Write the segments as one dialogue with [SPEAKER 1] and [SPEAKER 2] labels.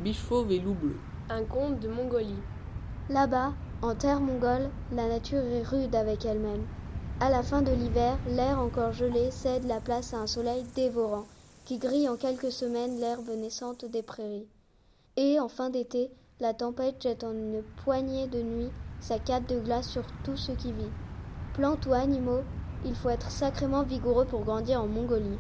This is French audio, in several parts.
[SPEAKER 1] Biche Fauve et Loup Bleu.
[SPEAKER 2] Un conte de Mongolie.
[SPEAKER 3] Là-bas, en terre mongole, la nature est rude avec elle-même. À la fin de l'hiver, l'air encore gelé cède la place à un soleil dévorant, qui grille en quelques semaines l'herbe naissante des prairies. Et, en fin d'été, la tempête jette en une poignée de nuit sa cape de glace sur tout ce qui vit. Plantes ou animaux, il faut être sacrément vigoureux pour grandir en Mongolie.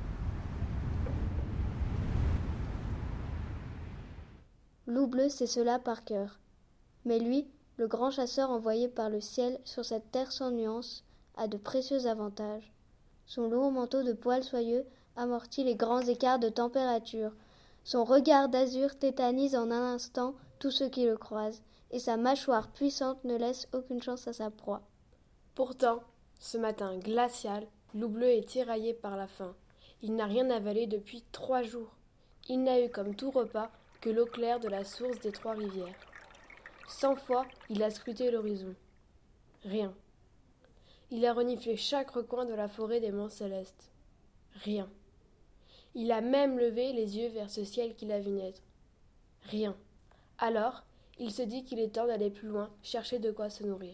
[SPEAKER 3] Loup Bleu sait cela par cœur. Mais lui, le grand chasseur envoyé par le ciel sur cette terre sans nuances, a de précieux avantages. Son long manteau de poils soyeux amortit les grands écarts de température. Son regard d'azur tétanise en un instant tous ceux qui le croisent, et sa mâchoire puissante ne laisse aucune chance à sa proie.
[SPEAKER 2] Pourtant, ce matin glacial, Loup Bleu est tiraillé par la faim. Il n'a rien avalé depuis 3 jours. Il n'a eu comme tout repas que l'eau claire de la source des 3 rivières. 100 fois, il a scruté l'horizon. Rien. Il a reniflé chaque recoin de la forêt des monts célestes. Rien. Il a même levé les yeux vers ce ciel qu'il a vu naître. Rien. Alors, il se dit qu'il est temps d'aller plus loin, chercher de quoi se nourrir.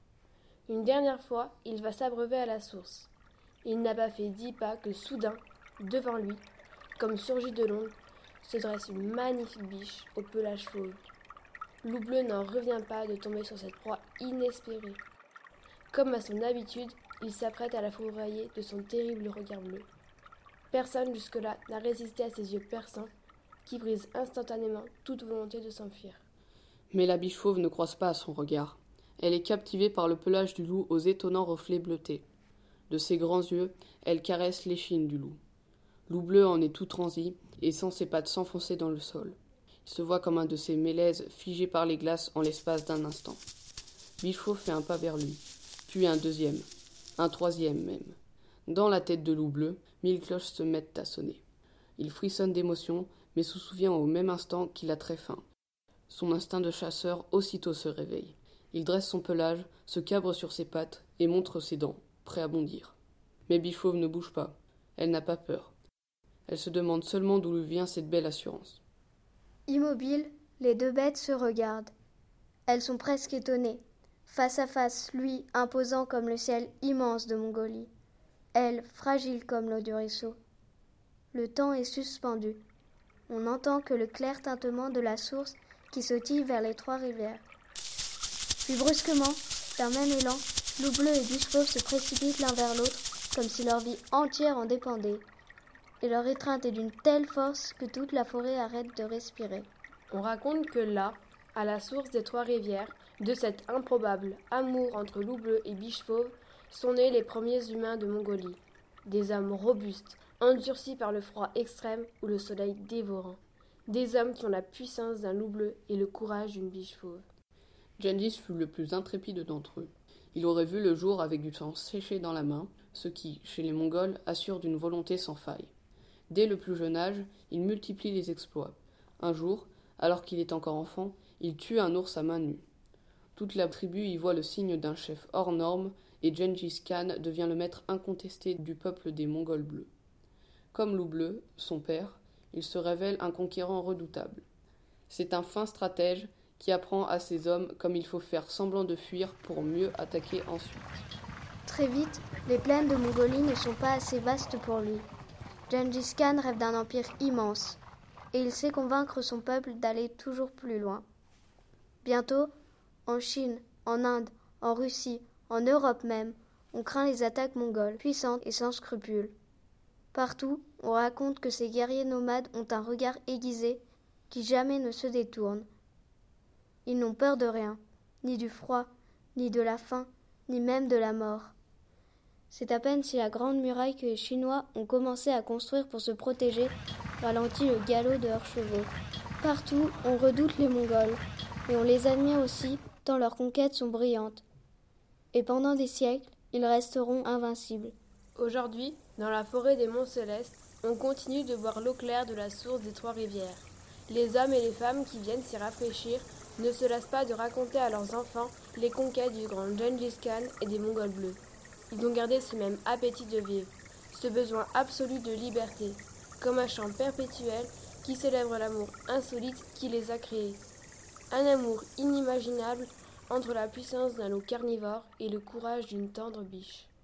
[SPEAKER 2] Une dernière fois, il va s'abreuver à la source. Il n'a pas fait 10 pas que soudain, devant lui, comme surgi de l'ombre, se dresse une magnifique biche au pelage fauve. Loup Bleu n'en revient pas de tomber sur cette proie inespérée. Comme à son habitude, il s'apprête à la fourrailler de son terrible regard bleu. Personne jusque-là n'a résisté à ses yeux perçants, qui brisent instantanément toute volonté de s'enfuir.
[SPEAKER 1] Mais la biche fauve ne croise pas à son regard. Elle est captivée par le pelage du loup aux étonnants reflets bleutés. De ses grands yeux, elle caresse l'échine du loup. Loup Bleu en est tout transi et sent ses pattes s'enfoncer dans le sol. Il se voit comme un de ces mélèzes figés par les glaces en l'espace d'un instant. Biche Fauve fait un pas vers lui, puis un deuxième, un troisième même. Dans la tête de Loup Bleu, 1000 cloches se mettent à sonner. Il frissonne d'émotion, mais se souvient au même instant qu'il a très faim. Son instinct de chasseur aussitôt se réveille. Il dresse son pelage, se cabre sur ses pattes et montre ses dents, prêt à bondir. Mais Biche Fauve ne bouge pas. Elle n'a pas peur. Elle se demande seulement d'où lui vient cette belle assurance.
[SPEAKER 3] Immobiles, les 2 bêtes se regardent. Elles sont presque étonnées. Face à face, lui, imposant comme le ciel immense de Mongolie. Elle, fragile comme l'eau du ruisseau. Le temps est suspendu. On n'entend que le clair tintement de la source qui sautille vers les 3 rivières. Puis brusquement, d'un même élan, Loup Bleu et Biche Fauve se précipitent l'un vers l'autre, comme si leur vie entière en dépendait. Et leur étreinte est d'une telle force que toute la forêt arrête de respirer.
[SPEAKER 2] On raconte que là, à la source des 3 rivières, de cet improbable amour entre Loup Bleu et Biche Fauve, sont nés les premiers humains de Mongolie. Des hommes robustes, endurcis par le froid extrême ou le soleil dévorant. Des hommes qui ont la puissance d'un loup bleu et le courage d'une biche fauve.
[SPEAKER 1] Gengis fut le plus intrépide d'entre eux. Il aurait vu le jour avec du sang séché dans la main, ce qui, chez les Mongols, assure d'une volonté sans faille. Dès le plus jeune âge, il multiplie les exploits. Un jour, alors qu'il est encore enfant, il tue un ours à main nue. Toute la tribu y voit le signe d'un chef hors norme et Gengis Khan devient le maître incontesté du peuple des Mongols bleus. Comme Loup Bleu, son père, il se révèle un conquérant redoutable. C'est un fin stratège qui apprend à ses hommes comme il faut faire semblant de fuir pour mieux attaquer ensuite.
[SPEAKER 3] Très vite, les plaines de Mongolie ne sont pas assez vastes pour lui. Gengis Khan rêve d'un empire immense, et il sait convaincre son peuple d'aller toujours plus loin. Bientôt, en Chine, en Inde, en Russie, en Europe même, on craint les attaques mongoles, puissantes et sans scrupules. Partout, on raconte que ces guerriers nomades ont un regard aiguisé qui jamais ne se détourne. Ils n'ont peur de rien, ni du froid, ni de la faim, ni même de la mort. C'est à peine si la grande muraille que les Chinois ont commencé à construire pour se protéger ralentit le galop de leurs chevaux. Partout, on redoute les Mongols, et on les admire aussi tant leurs conquêtes sont brillantes. Et pendant des siècles, ils resteront invincibles.
[SPEAKER 2] Aujourd'hui, dans la forêt des Monts Célestes, on continue de boire l'eau claire de la source des 3 rivières. Les hommes et les femmes qui viennent s'y rafraîchir ne se lassent pas de raconter à leurs enfants les conquêtes du grand Gengis Khan et des Mongols bleus. Ils ont gardé ce même appétit de vivre, ce besoin absolu de liberté, comme un chant perpétuel qui célèbrent l'amour insolite qui les a créés. Un amour inimaginable entre la puissance d'un loup carnivore et le courage d'une tendre biche.